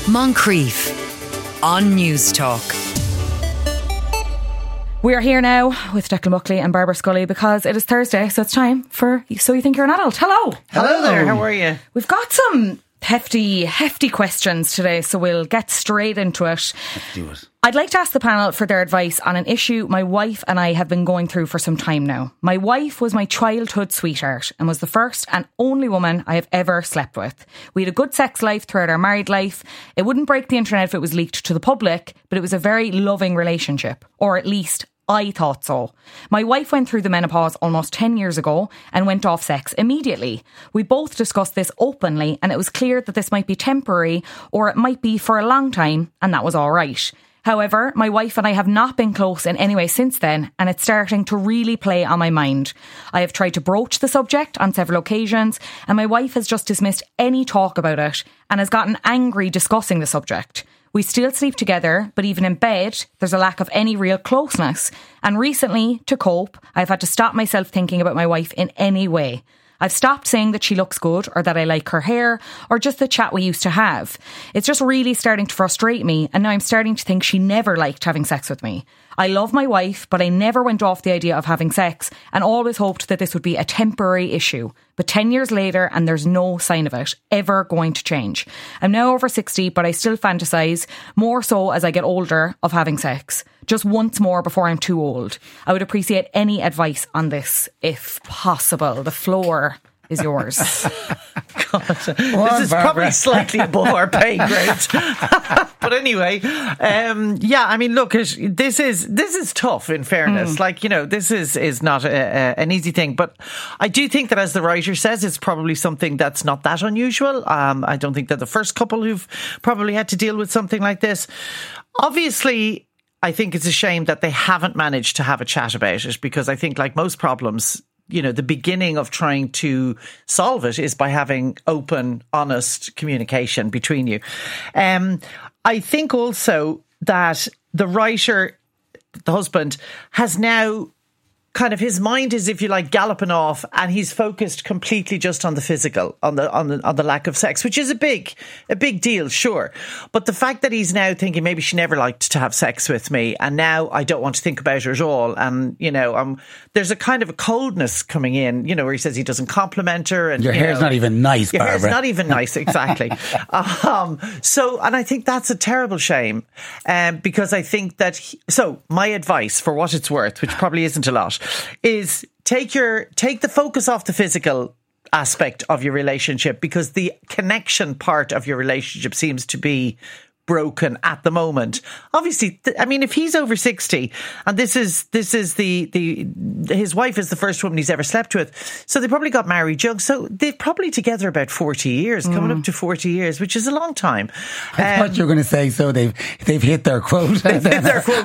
Moncrief on News Talk. We are here now with Declan Buckley and Barbara Scully because it is Thursday, so it's time for So You Think You're an Adult. Hello. Hello there, how are you? We've got some hefty questions today, so we'll get straight into it. Let's do it. I'd like to ask the panel for their advice on an issue my wife and I have been going through for some time now. My wife was my childhood sweetheart and was the first and only woman I have ever slept with. We had a good sex life throughout our married life. It wouldn't break the internet if it was leaked to the public, but it was a very loving relationship, or at least I thought so. My wife went through the menopause almost 10 years ago and went off sex immediately. We both discussed this openly and it was clear that this might be temporary or it might be for a long time, and that was all right. However, my wife and I have not been close in any way since then, and it's starting to really play on my mind. I have tried to broach the subject on several occasions, and my wife has just dismissed any talk about it and has gotten angry discussing the subject. We still sleep together, but even in bed, there's a lack of any real closeness. And recently, to cope, I've had to stop myself thinking about my wife in any way. I've stopped saying that she looks good or that I like her hair or just the chat we used to have. It's just really starting to frustrate me, and now I'm starting to think she never liked having sex with me. I love my wife, but I never went off the idea of having sex and always hoped that this would be a temporary issue. But 10 years later, and there's no sign of it ever going to change. I'm now over 60, but I still fantasise, more so as I get older, of having sex. Just once more before I'm too old. I would appreciate any advice on this, if possible. The floor is yours. God, this is probably slightly above our pay grade. But anyway, yeah, I mean, look, this is tough, in fairness. Like, you know, this is not an easy thing. But I do think that, as the writer says, it's probably something that's not that unusual. I don't think they're the first couple who've probably had to deal with something like this. Obviously, I think it's a shame that they haven't managed to have a chat about it, because I think, like most problems, you know, the beginning of trying to solve it is by having open, honest communication between you. I think also that the writer, the husband, has now kind of, his mind is, if you like, galloping off, and he's focused completely just on the physical, on the lack of sex, which is a big deal, sure. But the fact that he's now thinking, maybe she never liked to have sex with me, and now I don't want to think about her at all, and you know, there's a kind of a coldness coming in, you know, where he says he doesn't compliment her, and your hair's not even nice, Barbara. Your hair's not even nice, exactly. So, and I think that's a terrible shame, because I think that so my advice, for what it's worth, which probably isn't a lot, is take the focus off the physical aspect of your relationship, because the connection part of your relationship seems to be broken at the moment. Obviously, I mean, if he's over 60 and this is his wife is the first woman he's ever slept with, so they probably got married young, so they're probably together about 40 years, coming up to 40 years, which is a long time. I thought you were going to say, so they've hit their quote. They've hit their quote.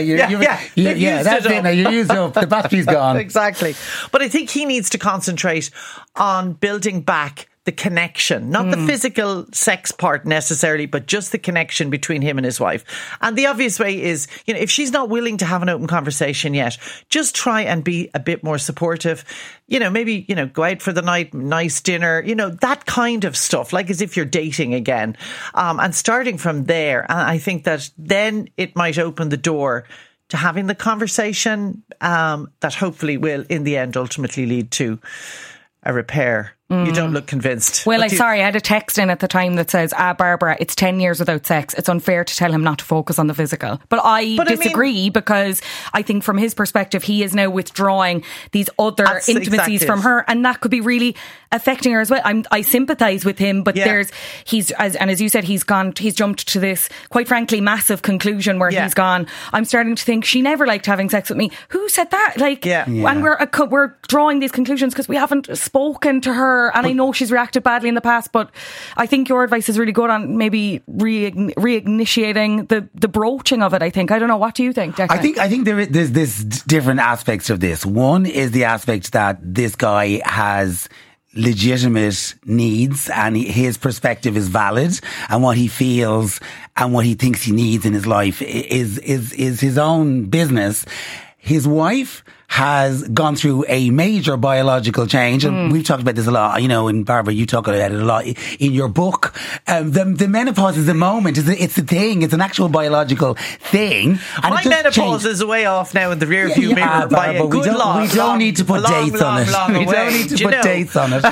That's it now, you used up, the battery's gone. Exactly. But I think he needs to concentrate on building back the connection, not the physical sex part necessarily, but just the connection between him and his wife. And the obvious way is, you know, if she's not willing to have an open conversation yet, just try and be a bit more supportive. You know, maybe, you know, go out for the night, nice dinner, you know, that kind of stuff, like as if you're dating again. And starting from there, and I think that then it might open the door to having the conversation that hopefully will, in the end, ultimately lead to a repair. You don't look convinced. Well, I had a text in at the time that says, Barbara, it's 10 years without sex. It's unfair to tell him not to focus on the physical. But I disagree, because I think from his perspective, he is now withdrawing these other intimacies from her, and that could be really affecting her as well. I sympathise with him, but as you said, he's jumped to this, quite frankly, massive conclusion where he's gone, I'm starting to think she never liked having sex with me. Who said that? And we're drawing these conclusions because we haven't spoken to her. And I know she's reacted badly in the past, but I think your advice is really good on maybe reinitiating the broaching of it. I don't know. What do you think, Declan? I think there's different aspects of this. One is the aspect that this guy has legitimate needs and his perspective is valid, and what he feels and what he thinks he needs in his life is his own business. His wife has gone through a major biological change, and we've talked about this a lot, and Barbara, you talk about it a lot in your book. The menopause is a moment, it's a thing, it's an actual biological thing. And my menopause is way off now in the rear view mirror by a good lot. We don't need to put dates on it. We don't need to put dates on it.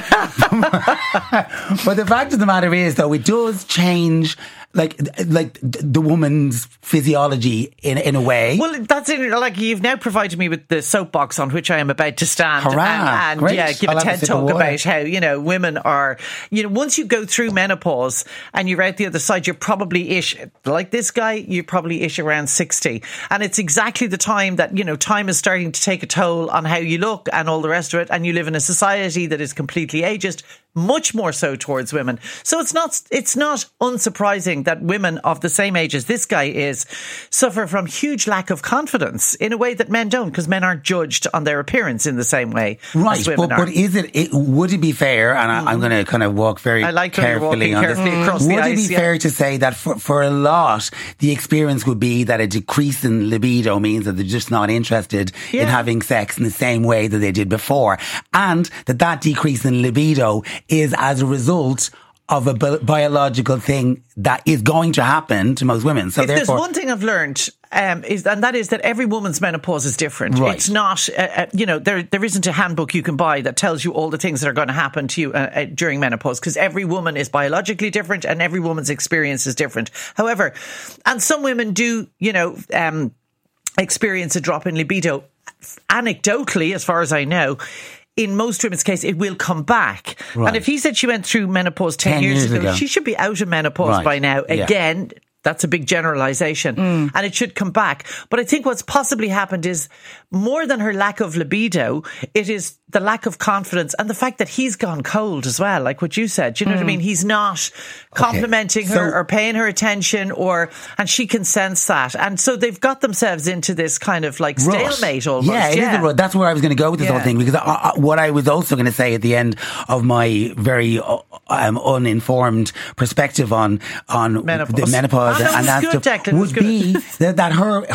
But the fact of the matter is, though, it does change like the woman's physiology in a way. Well, that's it. Like, you've now provided me with the soapbox on which I am about to stand. Hurrah, and great. give a TED talk about how, women are, once you go through menopause and you're out the other side, you're probably ish, like this guy, you're probably ish around 60. And it's exactly the time that, time is starting to take a toll on how you look and all the rest of it. And you live in a society that is completely ageist, much more so towards women. So it's not unsurprising that women of the same age as this guy is suffer from huge lack of confidence in a way that men don't, because men aren't judged on their appearance in the same way as women are. But would it be fair, and I'm going to kind of walk very carefully on this, would it be fair to say that for a lot, the experience would be that a decrease in libido means that they're just not interested in having sex in the same way that they did before, and that decrease in libido is as a result of a biological thing that is going to happen to most women. So if there's one thing I've learned, is that every woman's menopause is different. Right. It's not, there isn't a handbook you can buy that tells you all the things that are going to happen to you during menopause, because every woman is biologically different and every woman's experience is different. However, and some women do, experience a drop in libido. Anecdotally, as far as I know, in most women's case, it will come back. Right. And if he said she went through menopause 10 years ago, she should be out of menopause by now. Again, that's a big generalisation. And it should come back. But I think what's possibly happened is, more than her lack of libido, it is the lack of confidence and the fact that he's gone cold as well, like what you said. Do you know what I mean? He's not complimenting her or paying her attention, and she can sense that. And so they've got themselves into this kind of like stalemate almost. Yeah, it is a rut. That's where I was going to go with this whole thing, because what I was also going to say at the end of my very uninformed perspective on the menopause and that stuff would be that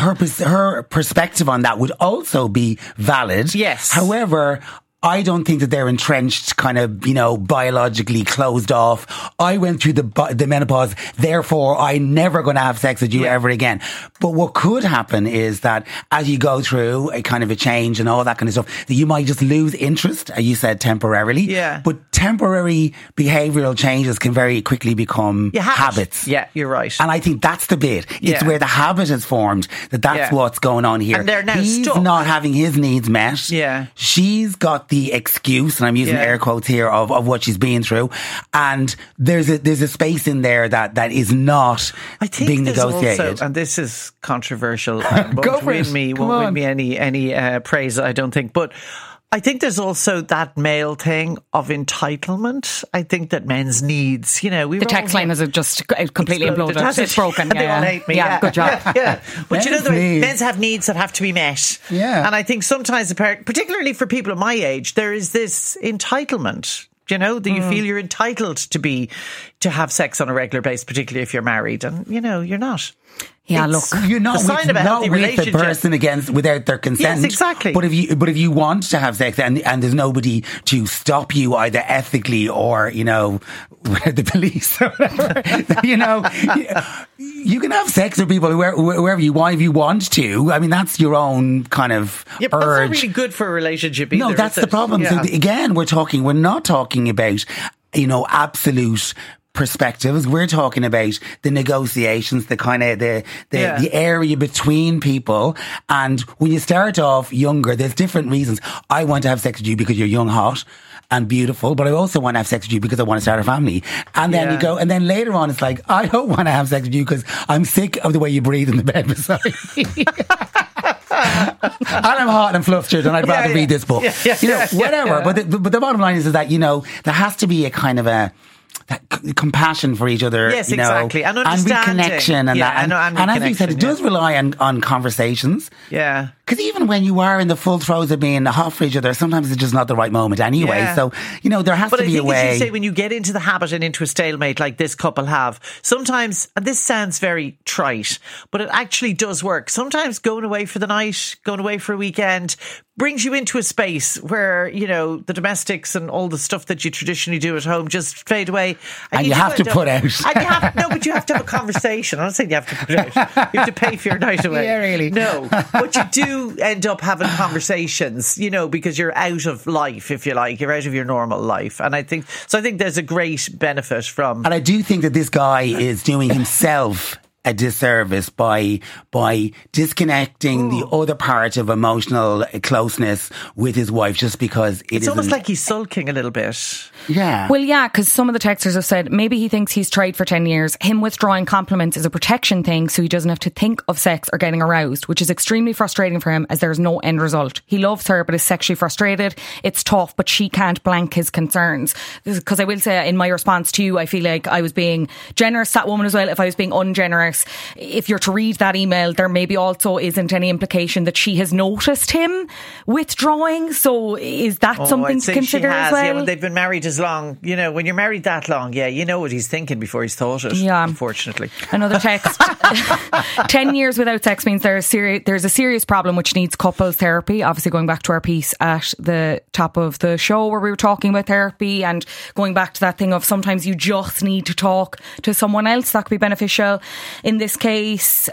her perspective on that would also be valid. Yes. However, I don't think that they're entrenched, kind of, biologically closed off. I went through the menopause, therefore I'm never going to have sex with you ever again. But what could happen is that as you go through a kind of a change and all that kind of stuff, that you might just lose interest, as you said, temporarily. Yeah. But temporary behavioural changes can very quickly become habits. Yeah, you're right. And I think that's the bit. It's where the habit is formed, that's what's going on here. And they're now He's stuck. not having his needs met. Yeah. She's got the excuse, and I'm using air quotes here, of what she's been through, and there's a space in there that is not being negotiated. Also, and this is controversial, won't win me any praise, I don't think, but I think there's also that male thing of entitlement. I think that men's needs, the text line is just completely imploded. It's broken. They all hate me. Yeah, good job. But men's have needs that have to be met. Yeah. And I think sometimes, particularly for people of my age, there is this entitlement. That you feel you're entitled to have sex on a regular basis, particularly if you're married, and you're not. Yeah, look, you're not with the person without their consent. Yes, exactly. But if you want to have sex and there's nobody to stop you, either ethically or the police or whatever, you can have sex with people wherever you want if you want to. I mean, that's your own kind of urge. But that's not really good for a relationship either. No, that's the problem. Yeah. So again, we're not talking about absolute perspectives. We're talking about the negotiations, the kind of the area between people. And when you start off younger, there's different reasons. I want to have sex with you because you're young, hot and beautiful, but I also want to have sex with you because I want to start a family. And then you go, and then later on it's like, I don't want to have sex with you because I'm sick of the way you breathe in the bed beside me. And I'm hot and flustered and I'd rather read this book. Whatever. Yeah. But the bottom line is that, there has to be a kind of that compassion for each other, yes, exactly, and understanding, and reconnection, and as you said, it does rely on conversations. Yeah, Because even when you are in the full throes of being hot for each other, sometimes it's just not the right moment anyway. Yeah. So, there has to be a way. But I think, as you say, when you get into the habit and into a stalemate like this couple have, sometimes, and this sounds very trite, but it actually does work. Sometimes going away for the night, going away for a weekend, brings you into a space where, the domestics and all the stuff that you traditionally do at home just fade away. And you have to put out. But you have to have a conversation. I'm not saying you have to put out. You have to pay for your night away. Yeah, really. No. But you do end up having conversations, because you're out of life, if you like. You're out of your normal life. And I think there's a great benefit from... And I do think that this guy is doing himself a disservice by disconnecting the other part of emotional closeness with his wife just because it's almost like he's sulking a little bit. Yeah. Well, yeah, because some of the texters have said maybe he thinks he's tried for 10 years. Him withdrawing compliments is a protection thing, so he doesn't have to think of sex or getting aroused, which is extremely frustrating for him as there's no end result. He loves her but is sexually frustrated. It's tough, but she can't blank his concerns. Because I will say, in my response to you, I feel like I was being generous, that woman as well. If I was being ungenerous, if you're to read that email, there maybe also isn't any implication that she has noticed him withdrawing. So is that something to consider as well? Yeah, well, they've been married as long. When you're married that long, you know what he's thinking before he's thought it. Yeah. Unfortunately. Another text. 10 years without sex means there's a serious problem which needs couples therapy. Obviously, going back to our piece at the top of the show where we were talking about therapy and going back to that thing of sometimes you just need to talk to someone else. That could be beneficial. In this case,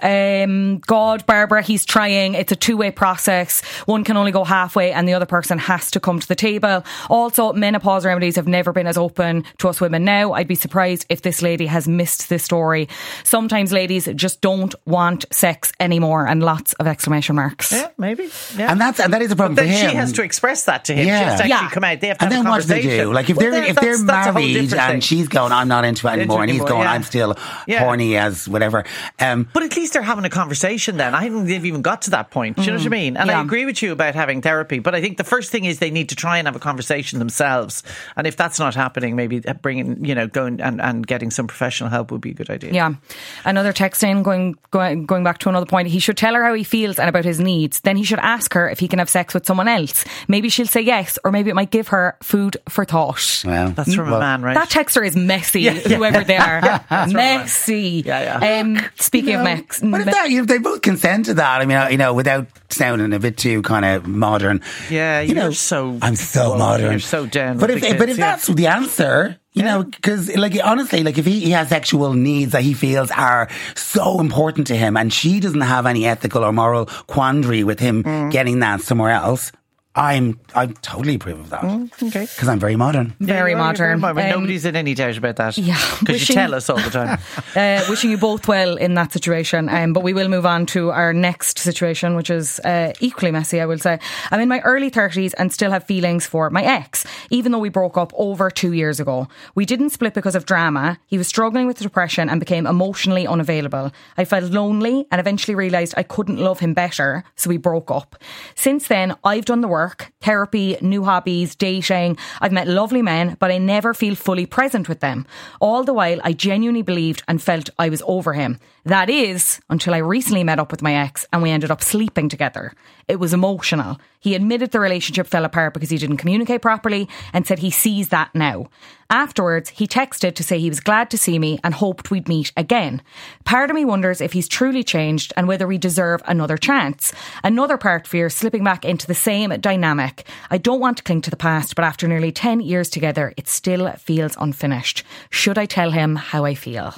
Barbara, he's trying. It's a two-way process. One can only go halfway and the other person has to come to the table. Also, menopause remedies have never been as open to us women now. I'd be surprised if this lady has missed this story. Sometimes ladies just don't want sex anymore, and lots of exclamation marks. Yeah, maybe. Yeah. And that is a problem but for then him. She has to express that to him. Yeah. She has to actually come out. They have to have a conversation. And then what do they do? Like if they're married and she's going, I'm not into it anymore, and he's going, I'm still horny as whatever. But at least they're having a conversation then. I think they've even got to that point. Do you know what I mean? And I agree with you about having therapy, but I think the first thing is they need to try and have a conversation themselves. And if that's not happening, maybe bringing, going and getting some professional help would be a good idea. Yeah. Another text in, going back to another point, he should tell her how he feels and about his needs. Then he should ask her if he can have sex with someone else. Maybe she'll say yes, or maybe it might give her food for thought. Well, that's from a man, right? That texter is messy, whoever they are. Messy. Speaking of Max, but if they both consent to that, I mean, without sounding a bit too kind of modern. Yeah, I'm so modern. You're so down. But if that's the answer, because honestly, if he has sexual needs that he feels are so important to him, and she doesn't have any ethical or moral quandary with him getting that somewhere else, I totally approve of that. Okay. Because I'm very modern. Very modern. Nobody's in any doubt about that. Yeah. Because you tell us all the time. Wishing you both well in that situation. But we will move on to our next situation, which is equally messy, I will say. I'm in my early 30s and still have feelings for my ex, even though we broke up over 2 years ago. We didn't split because of drama. He was struggling with depression and became emotionally unavailable. I felt lonely and eventually realised I couldn't love him better, so we broke up. Since then, I've done the work. Therapy, new hobbies, dating. I've met lovely men, but I never feel fully present with them. All the while, I genuinely believed and felt I was over him. That is, until I recently met up with my ex and we ended up sleeping together. It was emotional. He admitted the relationship fell apart because he didn't communicate properly and said he sees that now. Afterwards, he texted to say he was glad to see me and hoped we'd meet again. Part of me wonders if he's truly changed and whether we deserve another chance. Another part fears slipping back into the same dynamic. I don't want to cling to the past, but after nearly 10 years together, it still feels unfinished. Should I tell him how I feel?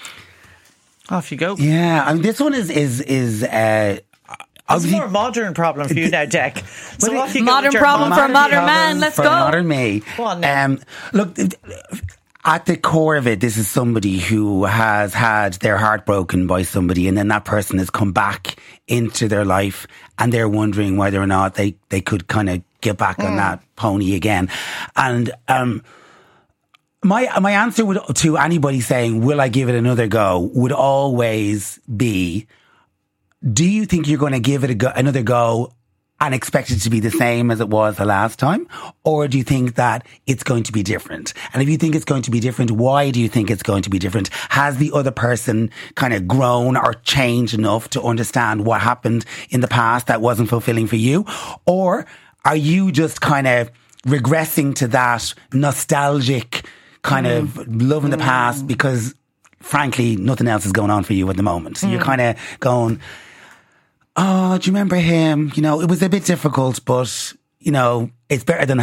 Off you go. Yeah, I mean, this one is it's a more modern problem for you now, Dec. So modern problem for a modern man. Let's go. Modern me. Go on now. Look, at the core of it, this is somebody who has had their heart broken by somebody, and then that person has come back into their life, and they're wondering whether or not they could kind of get back on that pony again. And my answer to anybody saying, will I give it another go, would always be, do you think you're going to give it another go and expect it to be the same as it was the last time? Or do you think that it's going to be different? And if you think it's going to be different, why do you think it's going to be different? Has the other person kind of grown or changed enough to understand what happened in the past that wasn't fulfilling for you? Or are you just kind of regressing to that nostalgic kind of love in the past because, frankly, nothing else is going on for you at the moment? So you're kind of going, oh, do you remember him? You know, it was a bit difficult, but, you know, it's better than,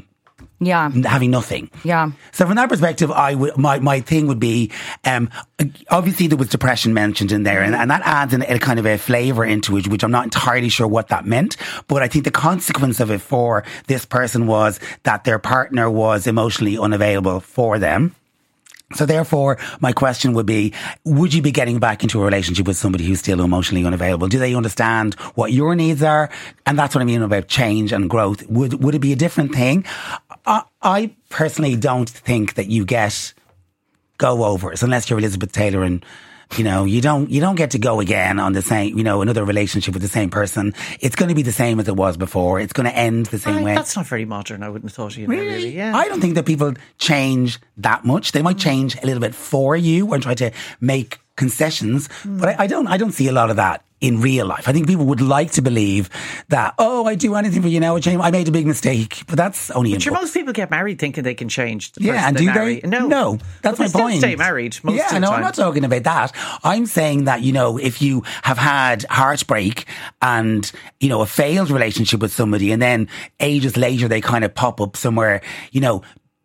having nothing. Yeah. So from that perspective, my thing would be, obviously there was depression mentioned in there, and that adds a kind of a flavour into it, which I'm not entirely sure what that meant. But I think the consequence of it for this person was that their partner was emotionally unavailable for them. So therefore, my question would be, would you be getting back into a relationship with somebody who's still emotionally unavailable? Do they understand what your needs are? And that's what I mean about change and growth. Would it be a different thing? I personally don't think that you get go-overs unless you're Elizabeth Taylor and, you know, you don't get to go again on the same, you know, another relationship with the same person. It's going to be the same as it was before. It's going to end the same way. That's not very modern, I wouldn't have thought. Really? Yeah. I don't think that people change that much. They might change a little bit for you and try to make concessions, but I don't see a lot of that in real life. I think people would like to believe that, oh, I do anything for you now, I made a big mistake, but that's only But most people get married thinking they can change the person and they do marry. they? No, that's my point. They stay married most of the time. I'm not talking about that. I'm saying that, you know, if you have had heartbreak and, you know, a failed relationship with somebody and then ages later they kind of pop up somewhere, you know,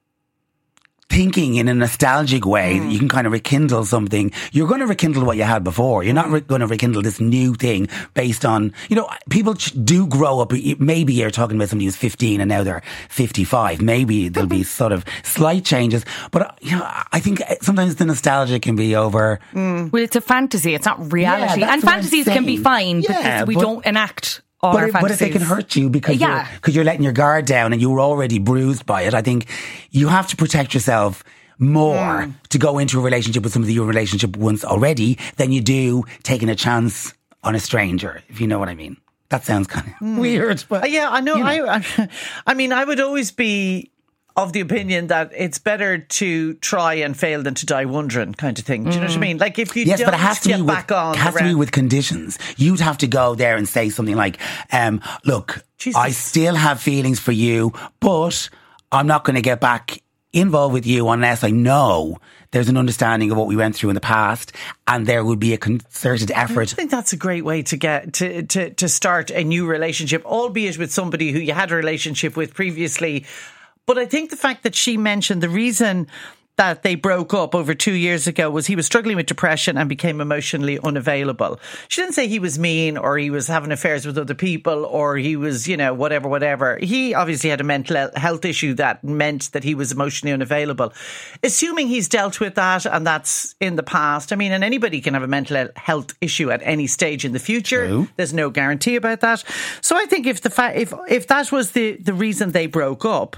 thinking in a nostalgic way that you can kind of rekindle something, you're going to rekindle what you had before. You're not going to rekindle this new thing based on, you know, people do grow up. Maybe you're talking about somebody who's 15 and now they're 55. Maybe there'll be sort of slight changes. But, you know, I think sometimes the nostalgia can be over. Well, it's a fantasy. It's not reality. Yeah, and fantasies can be fine, but we don't enact But if they can hurt you because you're letting your guard down and you were already bruised by it, I think you have to protect yourself more to go into a relationship with somebody you're in a relationship once already than you do taking a chance on a stranger, if you know what I mean. That sounds kind of weird. But yeah, I know. You know. I mean, I would always be of the opinion that it's better to try and fail than to die wondering, kind of thing. Do you know what I mean? Like if you don't but it has to get be back on, it has to be with conditions. You'd have to go there and say something like, "Look, Jesus. I still have feelings for you, but I'm not going to get back involved with you unless I know there's an understanding of what we went through in the past, and there would be a concerted effort." I think that's a great way to get to start a new relationship, albeit with somebody who you had a relationship with previously. But I think the fact that she mentioned the reason that they broke up over 2 years ago was he was struggling with depression and became emotionally unavailable. She didn't say he was mean or he was having affairs with other people or he was, you know, whatever. He obviously had a mental health issue that meant that he was emotionally unavailable. Assuming he's dealt with that and that's in the past, I mean, and anybody can have a mental health issue at any stage in the future. True. There's no guarantee about that. So I think if that was the reason they broke up,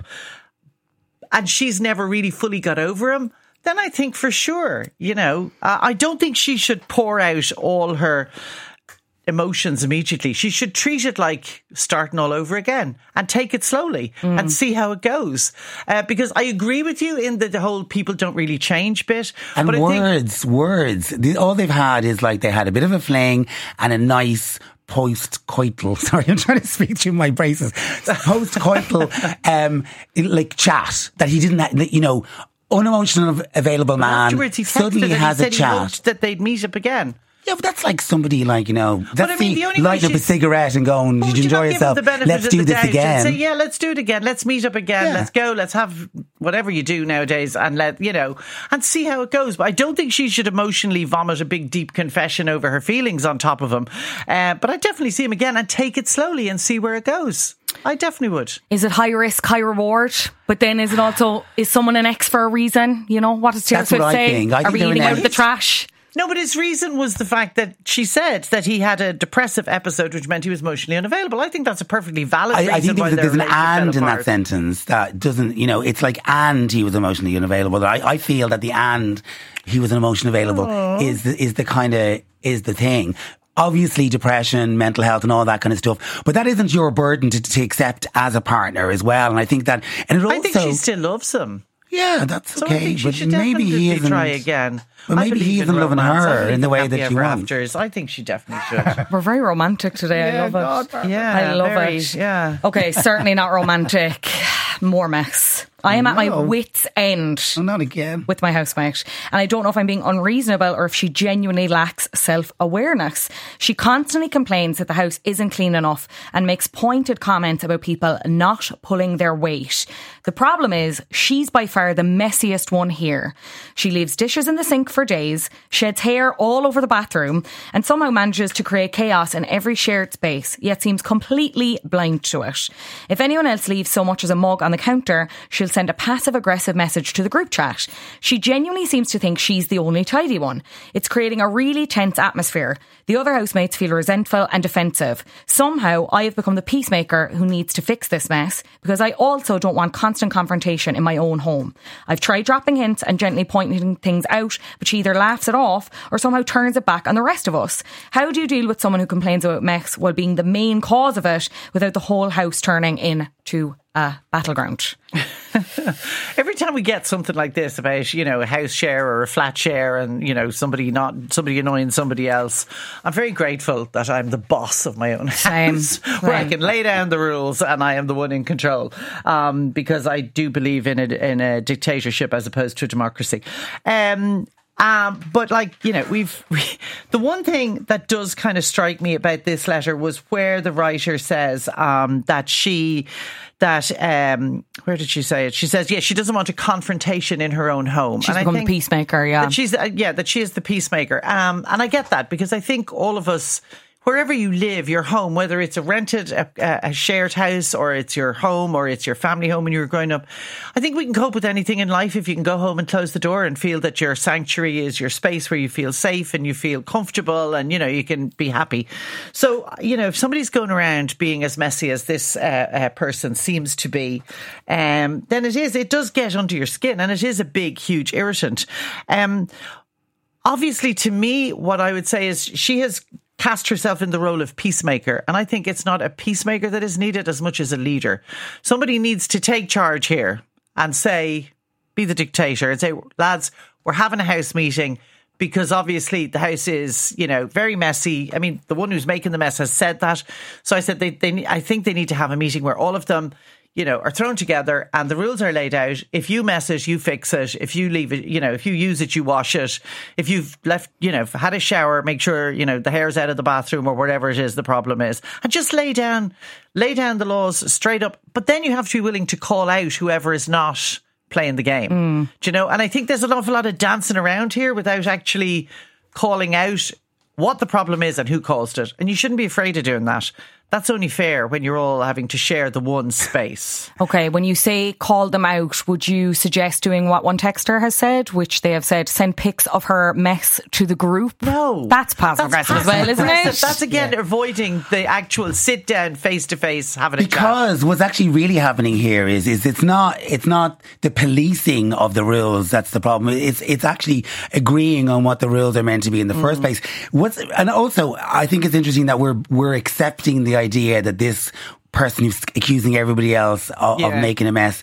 and she's never really fully got over him, then I think for sure, you know, I don't think she should pour out all her emotions immediately. She should treat it like starting all over again and take it slowly and see how it goes. Because I agree with you in the whole people don't really change bit. And but words. All they've had is like they had a bit of a fling and a nice post-coital, sorry, I'm trying to speak through my braces, post-coital like chat that he didn't, you know, unemotional available man afterwards he suddenly has a chat. He hoped that they'd meet up again. Yeah, but that's like somebody like, you know, that's lighting up a cigarette and going, did you enjoy yourself? Let's do this again. Say, yeah, let's do it again. Let's meet up again. Yeah. Let's go. Let's have whatever you do nowadays and and see how it goes. But I don't think she should emotionally vomit a big, deep confession over her feelings on top of him. But I definitely see him again and take it slowly and see where it goes. I definitely would. Is it high risk, high reward? But then is someone an ex for a reason? You know, what does Taylor Swift say? Are we eating out of the trash? No, but his reason was the fact that she said that he had a depressive episode, which meant he was emotionally unavailable. I think that's a perfectly valid reason. I think why there's an and in apart. that sentence that doesn't, you know, it's like and he was emotionally unavailable. I feel that the and he was emotionally available is the thing. obviously depression, mental health and all that kind of stuff. But that isn't your burden to accept as a partner as well. And I think that... And it also, I think she still loves him. Yeah, that's so okay. I think she but should maybe he isn't. Try again. But maybe he isn't loving her in the way that you want. I think she definitely should. We're very romantic today. I love it. Yeah, I love it. Yeah. Okay, certainly not romantic. More mess. I am at my wit's end. Oh, not again. With my housemate. And I don't know if I'm being unreasonable or if she genuinely lacks self-awareness. She constantly complains that the house isn't clean enough and makes pointed comments about people not pulling their weight. The problem is she's by far the messiest one here. She leaves dishes in the sink for days, sheds hair all over the bathroom, and somehow manages to create chaos in every shared space, yet seems completely blind to it. If anyone else leaves so much as a mug on the counter, she'll send a passive-aggressive message to the group chat. She genuinely seems to think she's the only tidy one. It's creating a really tense atmosphere. The other housemates feel resentful and defensive. Somehow, I have become the peacemaker who needs to fix this mess because I also don't want constant confrontation in my own home. I've tried dropping hints and gently pointing things out, but she either laughs it off or somehow turns it back on the rest of us. How do you deal with someone who complains about mess while being the main cause of it without the whole house turning into a battleground? Every time we get something like this about, a house share or a flat share and, somebody annoying somebody else, I'm very grateful that I'm the boss of my own house where I can lay down the rules and I am the one in control, because I do believe in a dictatorship as opposed to a democracy. But the one thing that does kind of strike me about this letter was where the writer says where did she say it? She says, she doesn't want a confrontation in her own home. She's become the peacemaker, that she is the peacemaker. And I get that because I think all of us, wherever you live, your home, whether it's a shared house or it's your home or it's your family home when you were growing up, I think we can cope with anything in life if you can go home and close the door and feel that your sanctuary is your space where you feel safe and you feel comfortable and, you can be happy. So, if somebody's going around being as messy as this person seems to be, then it does get under your skin and it is a big, huge irritant. Obviously, to me, what I would say is she has cast herself in the role of peacemaker. And I think it's not a peacemaker that is needed as much as a leader. Somebody needs to take charge here and be the dictator and say, lads, we're having a house meeting because obviously the house is, very messy. I mean, the one who's making the mess has said that. So I said, I think they need to have a meeting where all of them, are thrown together and the rules are laid out. If you mess it, you fix it. If you leave it, if you use it, you wash it. If you've left, had a shower, make sure, the hair's out of the bathroom or whatever it is the problem is. And just lay down the laws straight up. But then you have to be willing to call out whoever is not playing the game. Do you know? And I think there's an awful lot of dancing around here without actually calling out what the problem is and who caused it. And you shouldn't be afraid of doing that. That's only fair when you're all having to share the one space. Okay, when you say call them out, would you suggest doing what one texter has said, which they have said, send pics of her mess to the group? No. That's passive-aggressive as well, isn't it? That's again avoiding the actual sit down face-to-face having a chat. Because what's actually really happening here is it's not the policing of the rules that's the problem. It's actually agreeing on what the rules are meant to be in the first place. And also, I think it's interesting that we're accepting the idea that this person who's accusing everybody else of making a mess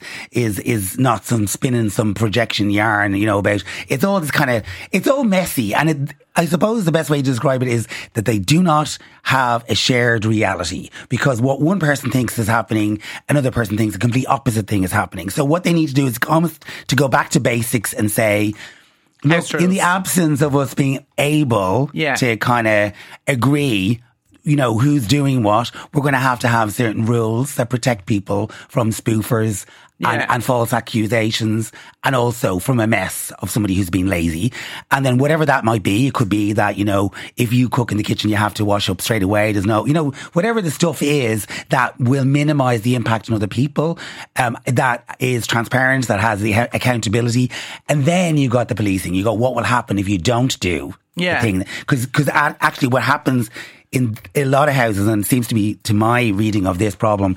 is not spinning some projection yarn, about it's all this it's all messy. And I suppose the best way to describe it is that they do not have a shared reality, because what one person thinks is happening, another person thinks a complete opposite thing is happening. So what they need to do is almost to go back to basics and say, look, in the absence of us being able to kind of agree, who's doing what, we're going to have certain rules that protect people from spoofers and false accusations, and also from a mess of somebody who's been lazy. And then whatever that might be, it could be that, if you cook in the kitchen, you have to wash up straight away. There's no, whatever the stuff is that will minimise the impact on other people, that is transparent, that has the accountability. And then you got the policing. You go, what will happen if you don't do the thing? Because actually what happens in a lot of houses, and it seems to be, to my reading of this problem,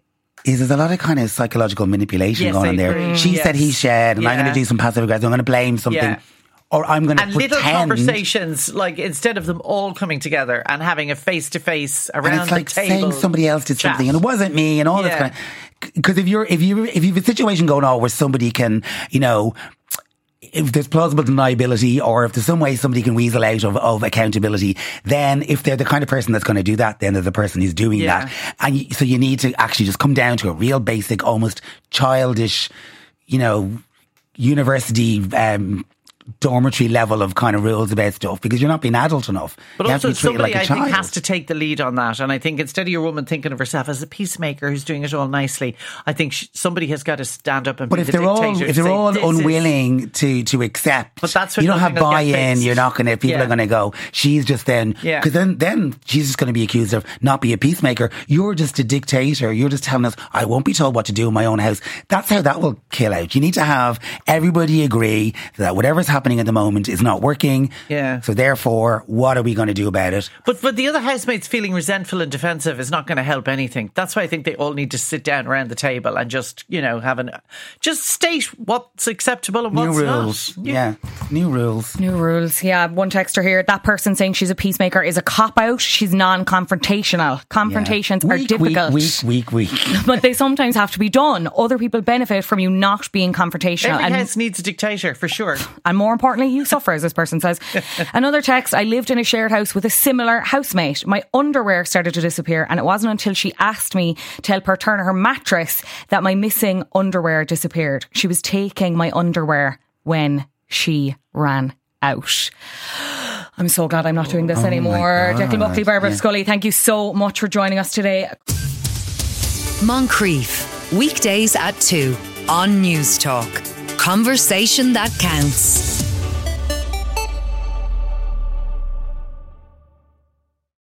is there's a lot of kind of psychological manipulation going on there. She said he said, and I'm going to do some passive aggressive, I'm going to blame something or I'm going to and pretend. little conversations, like instead of them all coming together and having a face to face around and it's like the table, saying somebody else did something and it wasn't me and all this kind of. Because if you have a situation going on where somebody can, you know, if there's plausible deniability or if there's some way somebody can weasel out of accountability, then if they're the kind of person that's going to do that, then they're the person who's doing that. And so you need to actually just come down to a real basic, almost childish, you know, university dormitory level of kind of rules about stuff, because you're not being adult enough. But you also have to be treated somebody like a I child. think has to take the lead on that. And I think instead of your woman thinking of herself as a peacemaker who's doing it all nicely, I think somebody has got to stand up and But be if the they're dictator. if they're all unwilling to accept, but that's when you don't have nothing will get buy-in. fixed. You're not going to. People are going to go. She's just because then she's just going to be accused of not be a peacemaker. You're just a dictator. You're just telling us I won't be told what to do in my own house. That's how that will kill out. You need to have everybody agree that whatever's happening at the moment is not working. Yeah. So therefore, what are we going to do about it? But the other housemates feeling resentful and defensive is not going to help anything. That's why I think they all need to sit down around the table and just, you know, just state what's acceptable and what's New rules. not. Yeah. New rules. New rules. Yeah. One texter here, that person saying she's a peacemaker is a cop-out. She's non-confrontational. Confrontations are difficult. Weak. But they sometimes have to be done. Other people benefit from you not being confrontational. Every house needs a dictator, for sure. And more importantly, you suffer, as this person says. Another text, I lived in a shared house with a similar housemate. My underwear started to disappear, and it wasn't until she asked me to help her turn her mattress that my missing underwear disappeared. She was taking my underwear when she ran out. I'm so glad I'm not doing this anymore. Declan Buckley, Barbara Scully, thank you so much for joining us today. Moncrief, weekdays at 2 on News Talk. Conversation that counts.